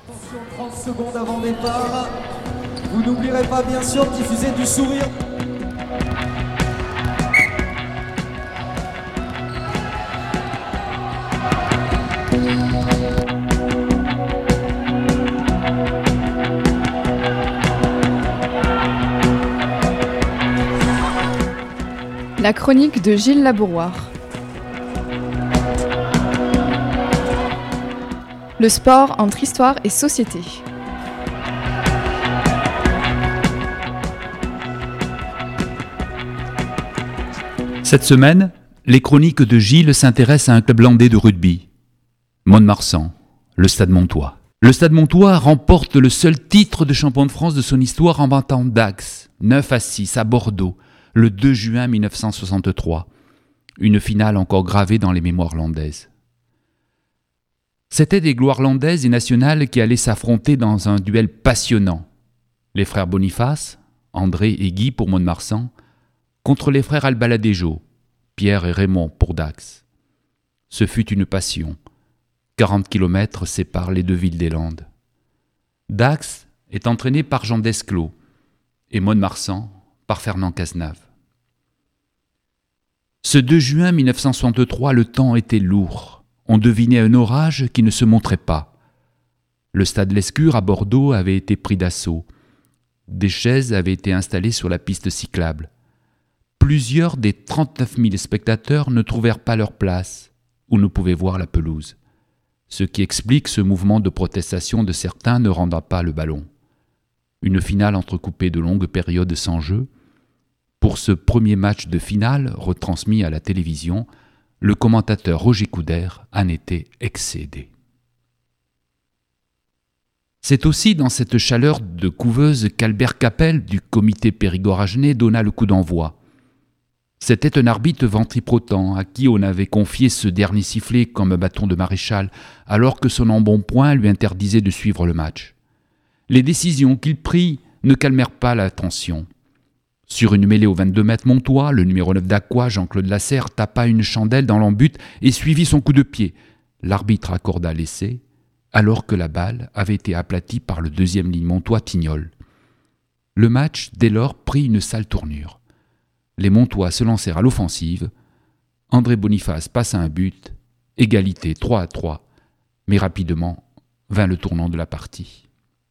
Attention, 30 secondes avant départ. Vous n'oublierez pas bien sûr de diffuser du sourire. La chronique de Gilles Labouroire. Le sport entre histoire et société. Cette semaine, les chroniques de Gilles s'intéressent à un club landais de rugby. Mont-de-Marsan, le Stade Montois. Le Stade Montois remporte le seul titre de champion de France de son histoire en battant Dax, 9-6 à Bordeaux, le 2 juin 1963. Une finale encore gravée dans les mémoires landaises. C'étaient des gloires landaises et nationales qui allaient s'affronter dans un duel passionnant. Les frères Boniface, André et Guy pour Mont-de-Marsan, contre les frères Albaladejo, Pierre et Raymond pour Dax. Ce fut une passion. 40 km séparent les deux villes des Landes. Dax est entraîné par Jean Desclos et Mont-de-Marsan par Fernand Cazenave. Ce 2 juin 1963, le temps était lourd. On devinait un orage qui ne se montrait pas. Le stade Lescure à Bordeaux avait été pris d'assaut. Des chaises avaient été installées sur la piste cyclable. Plusieurs des 39 000 spectateurs ne trouvèrent pas leur place ou ne pouvaient voir la pelouse. Ce qui explique ce mouvement de protestation de certains ne rendant pas le ballon. Une finale entrecoupée de longues périodes sans jeu. Pour ce premier match de finale retransmis à la télévision, le commentateur Roger Coudert en était excédé. C'est aussi dans cette chaleur de couveuse qu'Albert Capel, du comité Périgord-Agenais, donna le coup d'envoi. C'était un arbitre ventripotent à qui on avait confié ce dernier sifflet comme un bâton de maréchal, alors que son embonpoint lui interdisait de suivre le match. Les décisions qu'il prit ne calmèrent pas la tension. Sur une mêlée aux 22 mètres Montois, le numéro 9 d'Aqua, Jean-Claude Lasserre, tapa une chandelle dans l'embut et suivit son coup de pied. L'arbitre accorda l'essai, alors que la balle avait été aplatie par le deuxième ligne Montois Tignol. Le match, dès lors, prit une sale tournure. Les Montois se lancèrent à l'offensive. André Boniface passa un but, égalité 3-3, mais rapidement vint le tournant de la partie.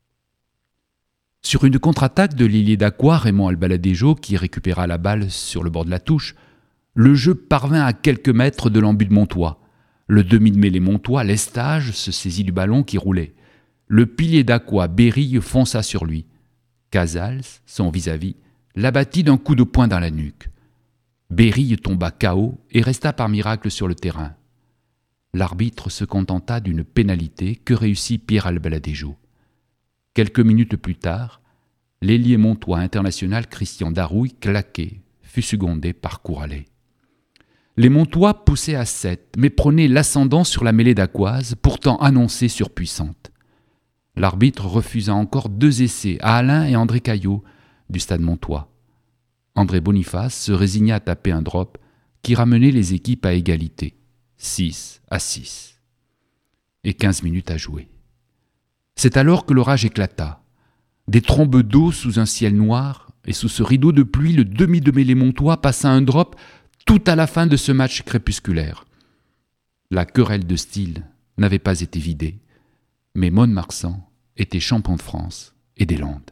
Sur une contre-attaque de l'ailier d'Aqua, Raymond Albaladejo, qui récupéra la balle sur le bord de la touche, le jeu parvint à quelques mètres de l'embut de Montois. Le demi de mêlée Montois, Lestage, se saisit du ballon qui roulait. Le pilier d'Aqua, Berille, fonça sur lui. Casals, son vis-à-vis, l'abattit d'un coup de poing dans la nuque. Berille tomba KO et resta par miracle sur le terrain. L'arbitre se contenta d'une pénalité que réussit Pierre Albaladejo. Quelques minutes plus tard, l'ailier montois international Christian Darouille, claqué, fut secondé par Couralet. Les Montois poussaient à 7, mais prenaient l'ascendant sur la mêlée d'Aqouaz, pourtant annoncée surpuissante. L'arbitre refusa encore 2 essais à Alain et André Caillot du Stade Montois. André Boniface se résigna à taper un drop qui ramenait les équipes à égalité, 6-6. Et 15 minutes à jouer. C'est alors que l'orage éclata. Des trombes d'eau sous un ciel noir, et sous ce rideau de pluie, le demi de mêlée Montois passa un drop tout à la fin de ce match crépusculaire. La querelle de style n'avait pas été vidée, mais Mont-de-Marsan était champion de France et des Landes.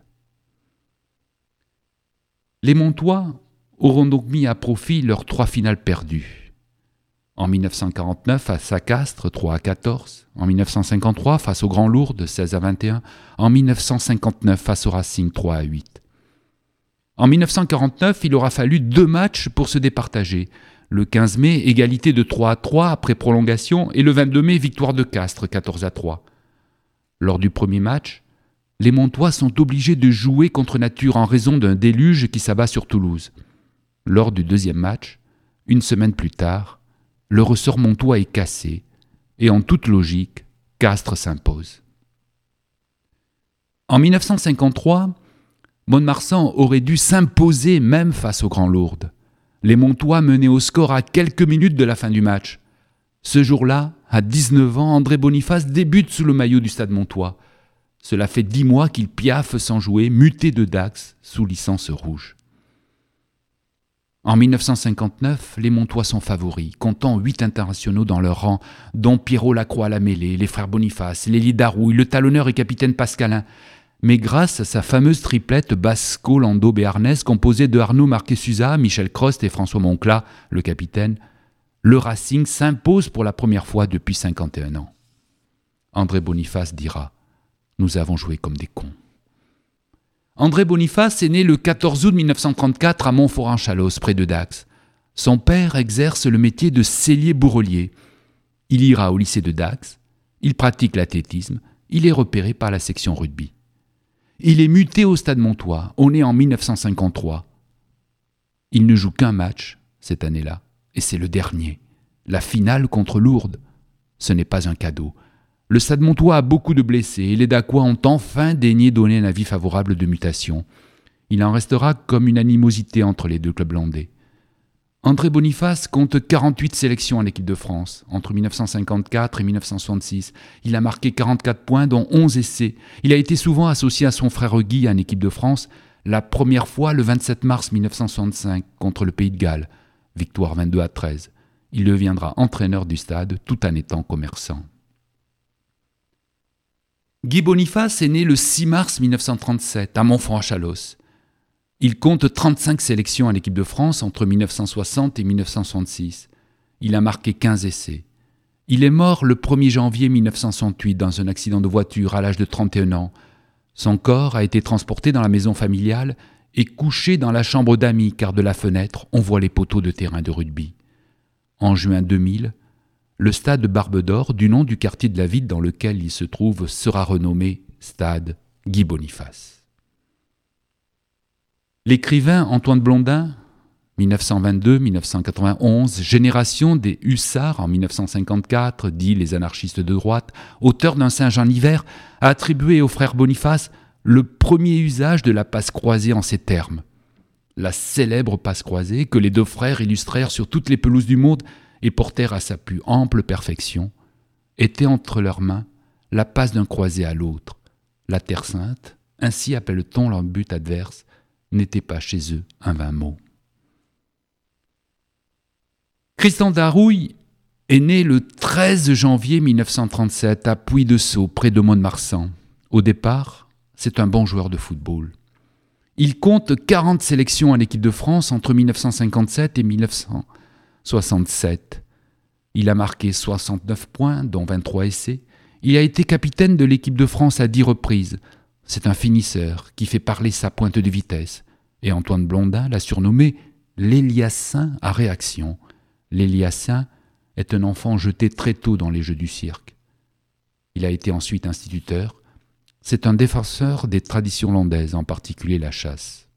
Les Montois auront donc mis à profit leurs 3 finales perdues. En 1949 face à Castres, 3-14. En 1953 face au Grand Lourdes, 16-21. En 1959 face au Racing, 3-8. En 1949, il aura fallu 2 matchs pour se départager. Le 15 mai, égalité de 3-3 après prolongation, et le 22 mai, victoire de Castres, 14-3. Lors du premier match, les Montois sont obligés de jouer contre nature en raison d'un déluge qui s'abat sur Toulouse. Lors du deuxième match, une semaine plus tard, le ressort montois est cassé, et en toute logique, Castres s'impose. En 1953, Mont-de-Marsan aurait dû s'imposer même face aux Grands Lourdes. Les Montois menaient au score à quelques minutes de la fin du match. Ce jour-là, à 19 ans, André Boniface débute sous le maillot du Stade Montois. Cela fait 10 mois qu'il piaffe sans jouer, muté de Dax, sous licence rouge. En 1959, les Montois sont favoris, comptant 8 internationaux dans leur rang, dont Pierrot Lacroix à la mêlée, les frères Boniface, Lélie Darouille, le talonneur et capitaine Pascalin. Mais grâce à sa fameuse triplette Basco-Lando-Béarnès, composée de Arnaud Marquet-Suza, Michel Crost et François Monclat, le capitaine, le Racing s'impose pour la première fois depuis 51 ans. André Boniface dira « Nous avons joué comme des cons ». André Boniface est né le 14 août 1934 à Montfort-en-Chalosse, près de Dax. Son père exerce le métier de sellier-bourrelier. Il ira au lycée de Dax, il pratique l'athlétisme, il est repéré par la section rugby. Il est muté au Stade Montois, on est en 1953. Il ne joue qu'un match cette année-là, et c'est le dernier, la finale contre Lourdes. Ce n'est pas un cadeau. Le Stade Montois a beaucoup de blessés et les Dacois ont enfin daigné donner un avis favorable de mutation. Il en restera comme une animosité entre les deux clubs landais. André Boniface compte 48 sélections en équipe de France. Entre 1954 et 1966, il a marqué 44 points, dont 11 essais. Il a été souvent associé à son frère Guy en équipe de France, la première fois le 27 mars 1965 contre le Pays de Galles. Victoire 22-13. Il deviendra entraîneur du stade tout en étant commerçant. Guy Boniface est né le 6 mars 1937 à Montfort-en-Chalosse. Il compte 35 sélections en équipe de France entre 1960 et 1966. Il a marqué 15 essais. Il est mort le 1er janvier 1968 dans un accident de voiture à l'âge de 31 ans. Son corps a été transporté dans la maison familiale et couché dans la chambre d'amis car de la fenêtre, on voit les poteaux de terrain de rugby. En juin 2000, le stade Barbe d'Or, du nom du quartier de la ville dans lequel il se trouve, sera renommé Stade Guy Boniface. L'écrivain Antoine Blondin, 1922-1991, génération des hussards en 1954, dit les anarchistes de droite, auteur d'un Saint-Jean l'hiver, a attribué au frère Boniface le premier usage de la passe croisée en ces termes. La célèbre passe croisée que les deux frères illustrèrent sur toutes les pelouses du monde et portèrent à sa plus ample perfection, était entre leurs mains la passe d'un croisé à l'autre. La Terre Sainte, ainsi appelle-t-on leur but adverse, n'était pas chez eux un vain mot. Christian Darouille est né le 13 janvier 1937 à Puy-de-Sceaux, près de Mont-de-Marsan. Au départ, c'est un bon joueur de football. Il compte 40 sélections en équipe de France entre 1957 et 1967. Il a marqué 69 points, dont 23 essais. Il a été capitaine de l'équipe de France à 10 reprises. C'est un finisseur qui fait parler sa pointe de vitesse. Et Antoine Blondin l'a surnommé l'Éliassin à réaction. L'Éliassin est un enfant jeté très tôt dans les jeux du cirque. Il a été ensuite instituteur. C'est un défenseur des traditions landaises, en particulier la chasse.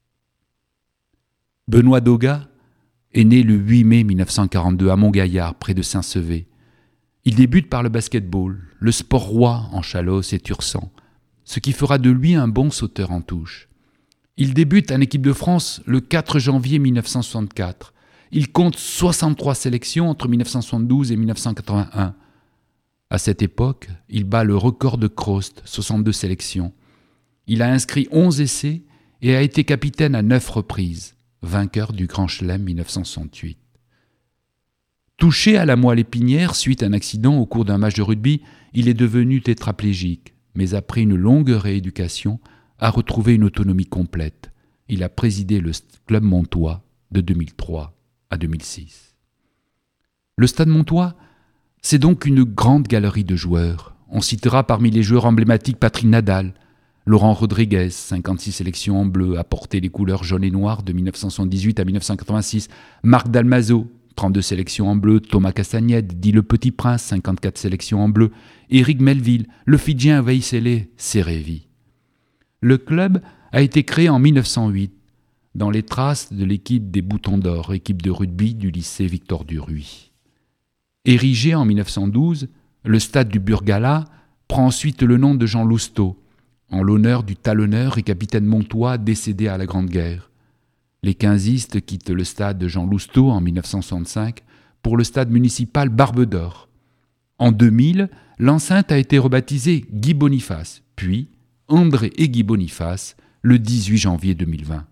Benoît Doga est né le 8 mai 1942 à Montgaillard, près de Saint-Sevé. Il débute par le basketball, le sport roi en Chalosse et Tursan, ce qui fera de lui un bon sauteur en touche. Il débute en équipe de France le 4 janvier 1964. Il compte 63 sélections entre 1972 et 1981. À cette époque, il bat le record de Crost, 62 sélections. Il a inscrit 11 essais et a été capitaine à 9 reprises, vainqueur du Grand Chelem 1968. Touché à la moelle épinière suite à un accident au cours d'un match de rugby, il est devenu tétraplégique, mais après une longue rééducation, a retrouvé une autonomie complète. Il a présidé le club montois de 2003 à 2006. Le Stade Montois, c'est donc une grande galerie de joueurs. On citera parmi les joueurs emblématiques Patrick Nadal, Laurent Rodriguez, 56 sélections en bleu, a porté les couleurs jaune et noir de 1978 à 1986, Marc Dalmazo, 32 sélections en bleu, Thomas Castagnette, dit Le Petit Prince, 54 sélections en bleu, Éric Melville, le Fidjien Veissele, Serevi. Le club a été créé en 1908, dans les traces de l'équipe des Boutons d'Or, équipe de rugby du lycée Victor Duruy. Érigé en 1912, le stade du Burgala prend ensuite le nom de Jean Lousteau, en l'honneur du talonneur et capitaine montois décédé à la Grande Guerre. Les quinzistes quittent le stade de Jean Lousteau en 1965 pour le stade municipal Barbe d'Or. En 2000, l'enceinte a été rebaptisée Guy Boniface, puis André et Guy Boniface le 18 janvier 2020.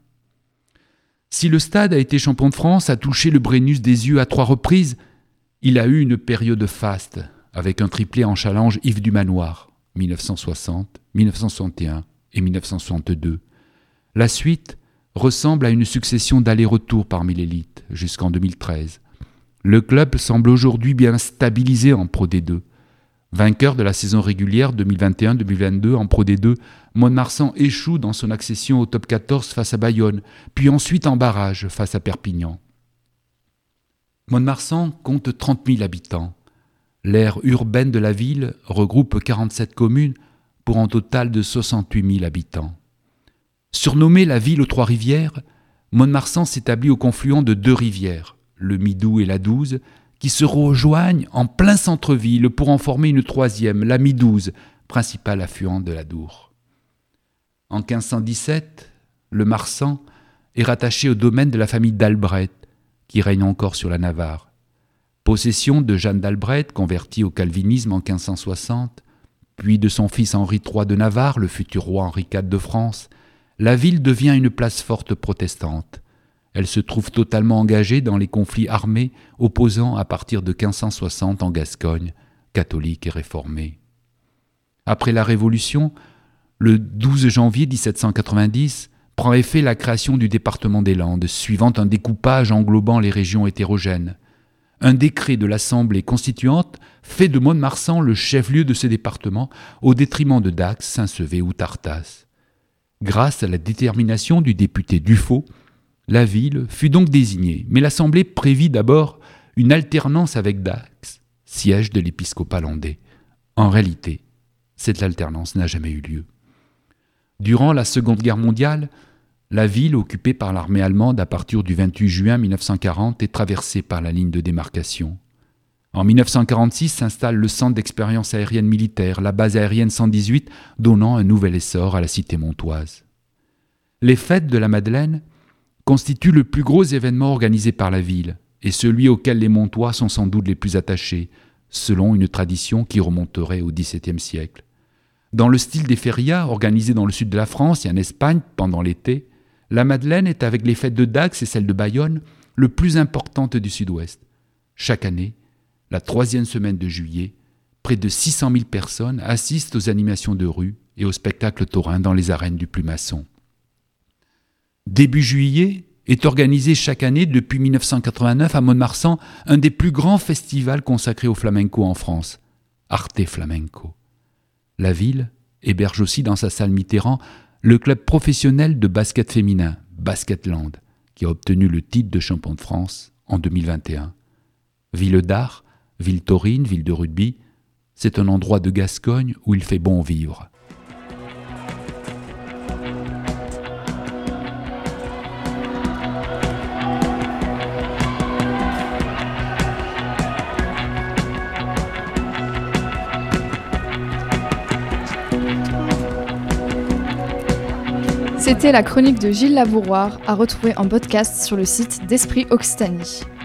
Si le stade a été champion de France, a touché le Brennus des yeux à 3 reprises, il a eu une période faste, avec un triplé en challenge Yves du Manoir, 1960, 1961 et 1962. La suite ressemble à une succession d'allers-retours parmi l'élite, jusqu'en 2013. Le club semble aujourd'hui bien stabilisé en Pro D2. Vainqueur de la saison régulière 2021-2022 en Pro D2, Mont-de-Marsan échoue dans son accession au top 14 face à Bayonne, puis ensuite en barrage face à Perpignan. Mont-de-Marsan compte 30 000 habitants. L'aire urbaine de la ville regroupe 47 communes pour un total de 68 000 habitants. Surnommée la ville aux 3 rivières, Mont-de-Marsan s'établit au confluent de 2 rivières, le Midou et la Douze, qui se rejoignent en plein centre-ville pour en former une 3e, la Midouze, principal affluent de l'Adour. En 1517, le Marsan est rattaché au domaine de la famille d'Albret, qui règne encore sur la Navarre. Possession de Jeanne d'Albret, convertie au calvinisme en 1560, puis de son fils Henri III de Navarre, le futur roi Henri IV de France, la ville devient une place forte protestante. Elle se trouve totalement engagée dans les conflits armés opposant à partir de 1560 en Gascogne, catholique et réformée. Après la Révolution, le 12 janvier 1790, prend effet la création du département des Landes, suivant un découpage englobant les régions hétérogènes. Un décret de l'Assemblée constituante fait de Mont-de-Marsan le chef-lieu de ce département, au détriment de Dax, Saint-Sevé ou Tartas. Grâce à la détermination du député Dufaux, la ville fut donc désignée, mais l'Assemblée prévit d'abord une alternance avec Dax, siège de l'épiscopat landais. En réalité, cette alternance n'a jamais eu lieu. Durant la Seconde Guerre mondiale, la ville, occupée par l'armée allemande à partir du 28 juin 1940, est traversée par la ligne de démarcation. En 1946 s'installe le centre d'expérience aérienne militaire, la base aérienne 118, donnant un nouvel essor à la cité montoise. Les fêtes de la Madeleine constituent le plus gros événement organisé par la ville et celui auquel les Montois sont sans doute les plus attachés, selon une tradition qui remonterait au XVIIe siècle. Dans le style des férias organisés dans le sud de la France et en Espagne pendant l'été, la Madeleine est, avec les fêtes de Dax et celles de Bayonne, le plus importante du sud-ouest. Chaque année, la 3e semaine de juillet, près de 600 000 personnes assistent aux animations de rue et aux spectacles taurins dans les arènes du Plumasson. Début juillet est organisé chaque année depuis 1989 à Mont-de-Marsan un des plus grands festivals consacrés au flamenco en France, Arte Flamenco. La ville héberge aussi dans sa salle Mitterrand le club professionnel de basket féminin, Basketland, qui a obtenu le titre de champion de France en 2021. Ville d'art, ville taurine, ville de rugby, c'est un endroit de Gascogne où il fait bon vivre. C'était la chronique de Gilles Labouroir, à retrouver en podcast sur le site d'Esprit Occitanie.